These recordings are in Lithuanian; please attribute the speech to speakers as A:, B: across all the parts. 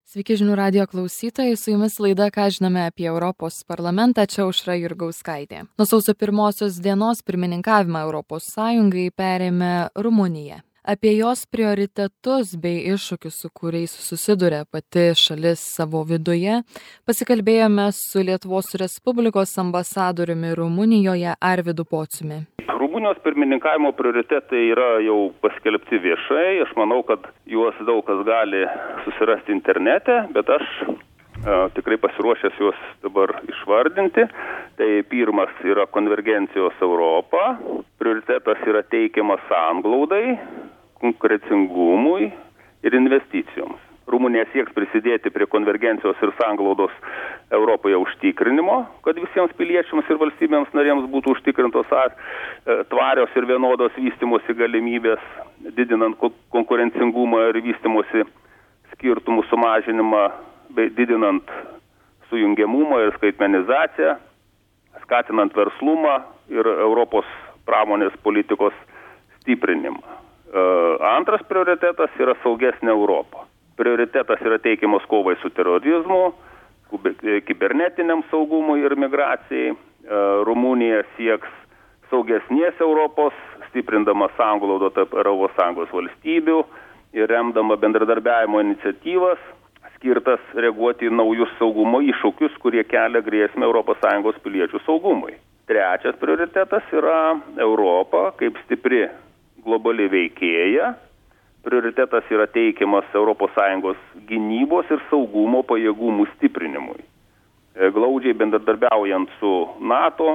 A: Sveiki žinių radijo klausytojai, su jumis laida Ką žinome apie Europos parlamentą, čia Aušra Jurgauskaitė. Nuo sausio 1 dienos pirmininkavimą Europos Sąjungai perėmė Rumunija. Apie jos prioritetus bei iššūkius, su kuriais susiduria pati šalis savo viduje, pasikalbėjome su Lietuvos Respublikos ambasadoriumi Rumunijoje Arvydu Pociumi.
B: Rumunijos pirmininkavimo prioritetai yra jau paskelbti viešai. Aš manau, kad juos daug kas gali susirasti internete, bet aš tikrai pasiruošęs juos dabar išvardinti. Tai pirmas yra konvergencijos Europa. Prioritetas yra teikiamas sanglaudai, konkurencingumui ir investicijoms. Rumunija sieks prisidėti prie konvergencijos ir sanglaudos Europoje užtikrinimo, kad visiems piliečiams ir valstybėms narėms būtų užtikrintos tvarios ir vienodos vystymosi galimybės, didinant konkurencingumą ir vystymosi skirtumų sumažinimą, bei didinant sujungiamumą ir skaitmenizaciją, skatinant verslumą ir Europos pramonės politikos stiprinimą. Antras prioritetas yra saugesnė Europa. Prioritetas yra teikiamas kovai su terorizmu, kibernetiniam saugumui ir migracijai. Rumunija sieks saugesnės Europos, stiprindama sanglaudą tarp Europos Sąjungos valstybių ir remdama bendradarbiavimo iniciatyvas, skirtas reaguoti į naujus saugumo iššūkius, kurie kelia grėsmę Europos Sąjungos piliečių saugumui. Trečias prioritetas yra Europa kaip stipri globali veikėja. Prioritetas yra teikiamas ES gynybos ir saugumo pajėgumų stiprinimui. Glaudžiai bendradarbiaujant su NATO,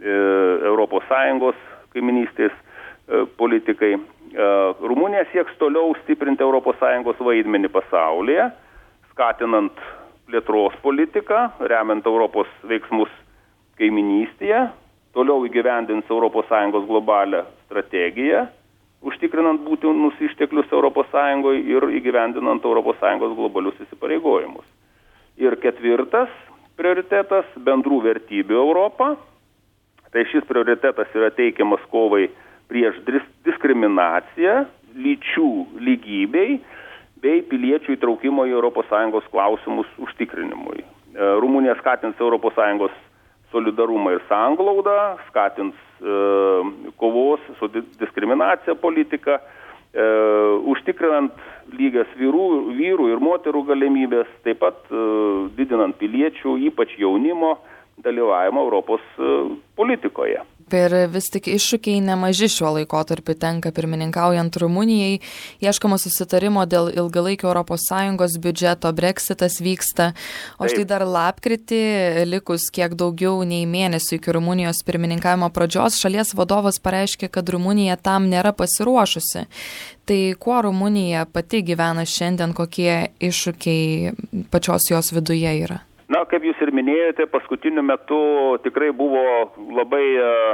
B: ES kaiminystės politikai, Rumunija sieks toliau stiprinti ES vaidmenį pasaulyje, skatinant plėtros politiką, remiant Europos veiksmus kaiminystėje, toliau įgyvendins ES globalią strategiją, užtikrinant būtinus išteklius ES ir įgyvendinant ES globalius įsipareigojimus. Ir ketvirtas prioritetas – bendrų vertybių Europa. Tai šis prioritetas yra teikiamas kovai prieš diskriminaciją, lyčių lygybei bei piliečių įtraukimo į ES klausimus užtikrinimui. Rumunija skatins ES solidarumą ir sanglaudą, skatins kovos su diskriminacija politiką, užtikrinant lygias vyrų ir moterų galimybės, taip pat didinant piliečių, ypač jaunimo, dalyvavimą Europos politikoje.
A: Ir vis tik iššūkiai nemaži šiuo laikotarpiu tenka pirmininkaujant Rumunijai. Ieškoma susitarimo dėl ilgalaikio ES biudžeto, Brexitas vyksta. O štai dar lapkritį, likus kiek daugiau nei mėnesių iki Rumunijos pirmininkavimo pradžios, šalies vadovas pareiškė, kad Rumunija tam nėra pasiruošusi. Tai kuo Rumunija pati gyvena šiandien, kokie iššūkiai pačios jos viduje yra?
B: Na, kaip jūs ir minėjote, paskutiniu metu tikrai buvo labai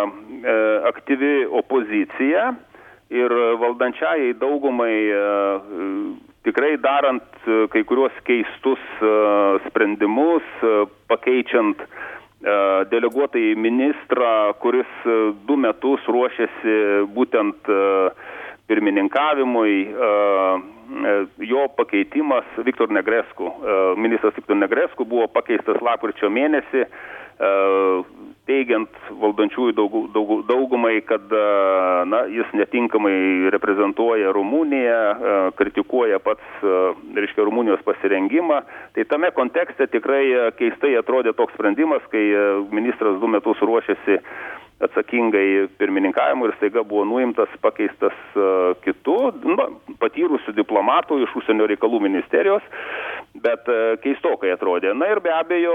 B: aktyvi opozicija ir valdančiajai daugumai tikrai darant kai kuriuos keistus sprendimus, pakeičiant deleguotąjį ministrą, kuris 2 metus ruošėsi būtent pirmininkavimui, jo pakeitimas ministras Victor Negrescu buvo pakeistas lapkričio mėnesį, teigiant valdančiųjų daugumai, kad jis netinkamai reprezentuoja Rumuniją, kritikuoja pats Rumunijos pasirengimą. Tai tame kontekste tikrai keistai atrodė toks sprendimas, kai ministras 2 metus ruošėsi atsakingai pirmininkavimui ir staiga buvo nuimtas, pakeistas kitu, patyrusių diplomatų iš užsienio reikalų ministerijos, bet keistokai atrodė. Na ir be abejo,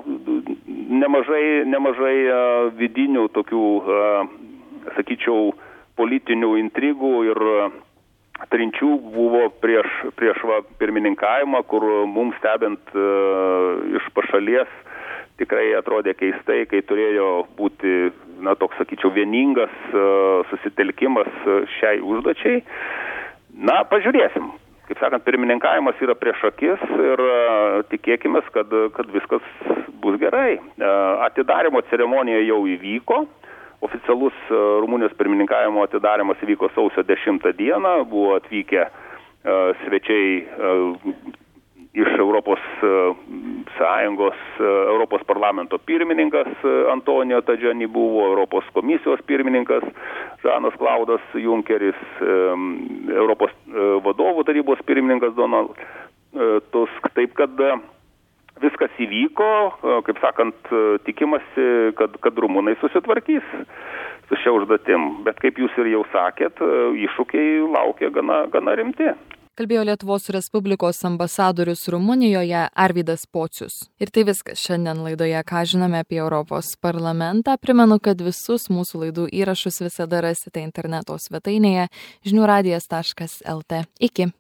B: nemažai vidinių tokių, sakyčiau, politinių intrigų ir trinčių buvo prieš pirmininkavimą, kur mums stebint iš pašalies tikrai atrodė keistai, kai turėjo būti, toks, sakyčiau, vieningas susitelkimas šiai užduočiai. Pažiūrėsim. Kaip sakant, pirmininkavimas yra prieš akis ir tikėkime, kad viskas bus gerai. Atidarimo ceremonija jau įvyko. Oficialus Rumunijos pirmininkavimo atidarimas įvyko sausio 10 dieną. Buvo atvykę svečiai iš Europos Sąjungos, Europos parlamento pirmininkas Antonijo Tadžiani buvo, Europos komisijos pirmininkas Žanas Klaudas Junkeris, Europos vadovų tarybos pirmininkas Donald Tusk. Taip kad viskas įvyko, kaip sakant, tikimasi, kad rumunai susitvarkys su šia užduotim. Bet kaip jūs ir jau sakėt, iššūkiai laukia gana rimti.
A: Kalbėjo Lietuvos Respublikos ambasadorius Rumunijoje Arvydas Pocius. Ir tai viskas šiandien laidoje, ką žinome apie Europos parlamentą. Primenu, kad visus mūsų laidų įrašus visada rasite interneto svetainėje žiniųradijas.lt. Iki.